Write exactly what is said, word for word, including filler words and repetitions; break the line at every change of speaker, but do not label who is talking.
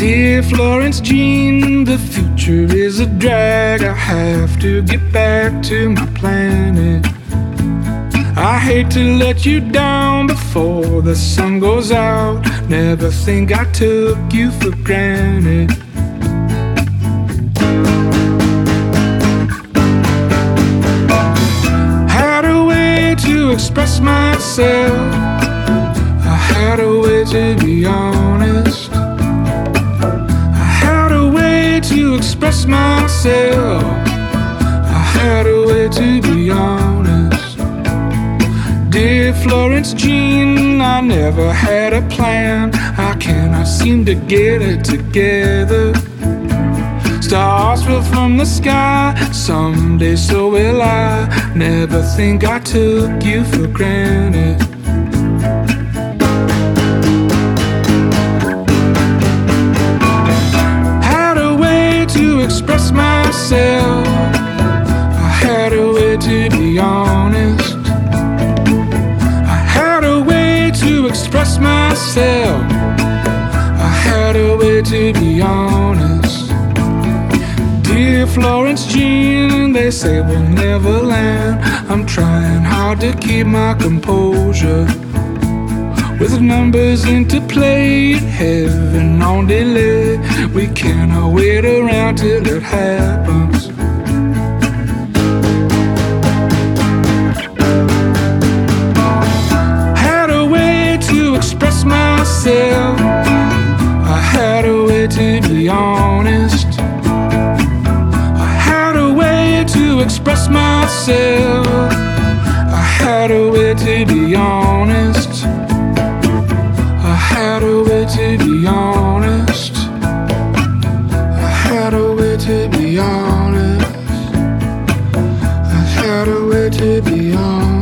Dear Florence Jean, the future is a drag. I have to get back to my planet. I hate to let you down before the sun goes out. Never think I took you for granted. Had a way to express myself. I had a way to be honest. I had a way to express myself. I had a way to be honest. Dear Florence Jean, I never had a plan. I cannot seem to get it together. Stars fell from the sky, someday so will I. Never think I took you for granted. Had a way to express myself. I had a way to be honest. To express myself, I had a way to be honest. Dear Florence Jean, they say we'll never land. I'm trying hard to keep my composure. With numbers into play, heaven on delay. We cannot wait around till it happens. Express myself. I had a way to be honest. I had a way to express myself. I had a way to be honest. I had a way to be honest. I had a way to be honest. I had a way to be honest.